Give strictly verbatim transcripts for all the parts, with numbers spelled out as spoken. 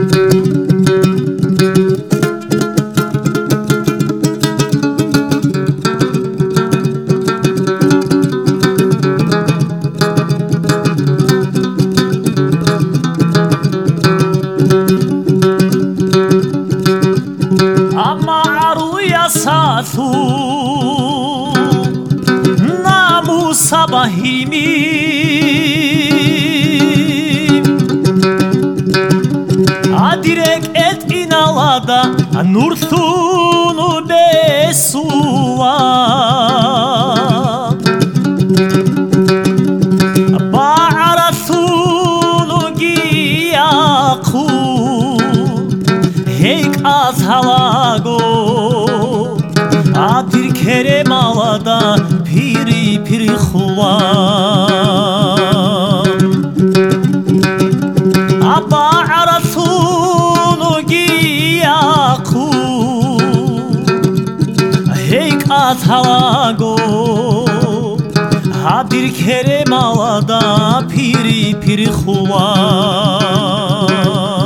Satu namu sabahimi adirek et inalada nurthunu besua ba'arathunu giyaku heik azhalago Adir kerem alada piri piri xuvan Abba arasunu giyaku Heyk azhalago Adir kerem alada piri piri xuvan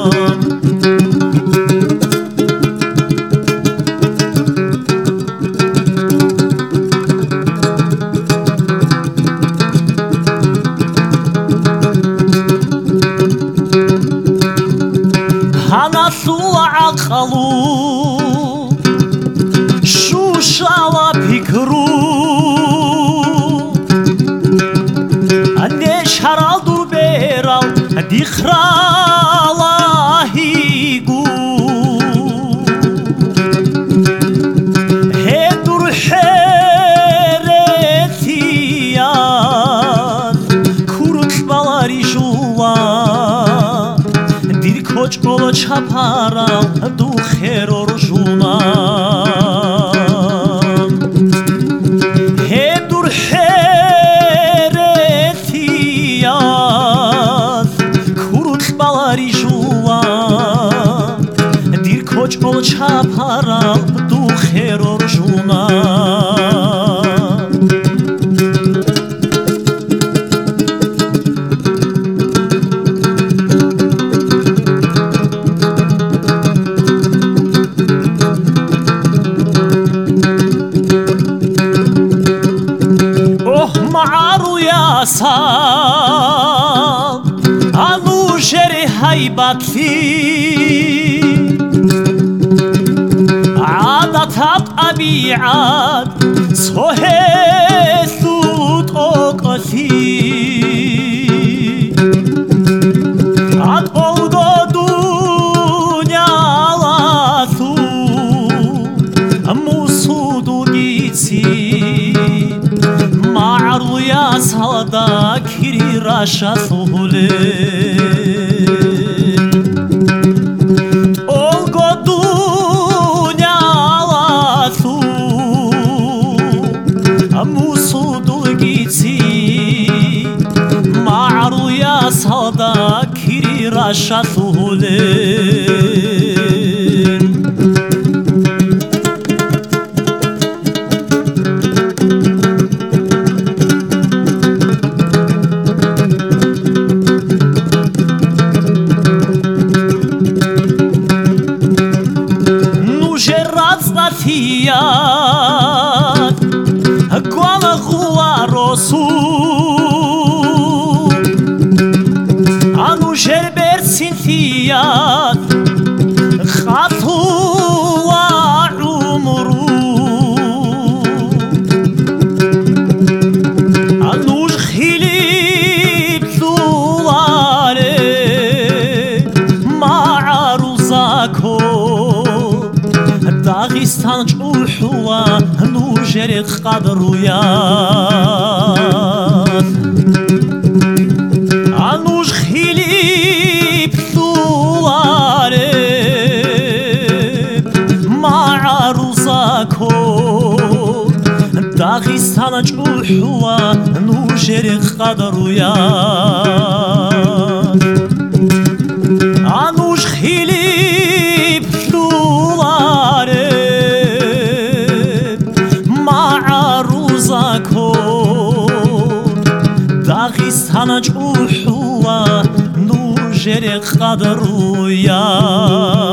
Hanasu aqalu Shushala pikru Anesh haraldu beral Dikhralahigu Hedur heretiyan Kurutmalari juva Koç olo çapara du xeror junan Hedur heretiyaz Kurutmalari juvan Dir koç olo çapara du xeror junan Sal anu jeri haybati adat abiat sohesut okasi ad olgo dunyalasu musudu gitsi Ma'ruya salda kiri rasha suhule Olgo dunyalasu Musudu gitsi Ma'ruya salda kiri rasha suhule Tiyat Guala gua rosu Anu jerber sintiyat Khathuwa umru Anu khilib tulare Ma'aruzako Dağistan çuhuva nujerik qadruyat Anuj khilib tulare ma'aruzako Dağistan çuhuva nujerik qadruyat Anuj khilib tulare Dağistana çuhuva nujerek قدر وياه